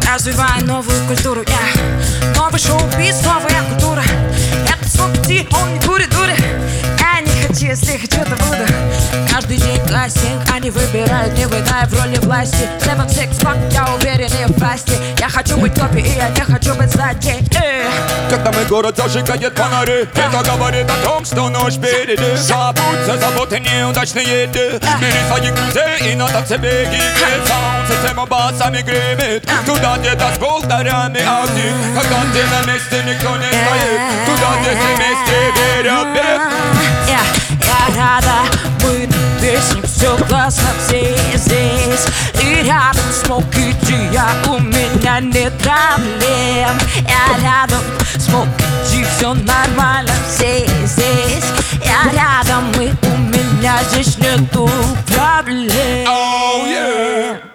развивая новую культуру. Новый шоу-биз, новая культура. Это звук Ди, он не дури-дури. Я не хочу, если хочу, то буду. Каждый день кастинг, они выбирают, не выдая в роли власти. 7-6 pack, я уверен и в власти. Я хочу быть в топе, и я не хочу быть сзади. Когда мой город зажигает фонари, это говорит о том, что ночь впереди. Забудь за заботы неудачные еды. Бери своих друзей и на танце беги. Саунд система басами гремит. Туда, где с полторами огни. Когда ты на месте, никто не стоит. Туда, где все вместе верят в бег. Я рада, мы на песне, все классно, все здесь. И рядом Смоки Ди, у меня нет проблем. Я рядом Смоки Ди, все нормально, все здесь. Я рядом, и у меня здесь нету проблем. Oh yeah.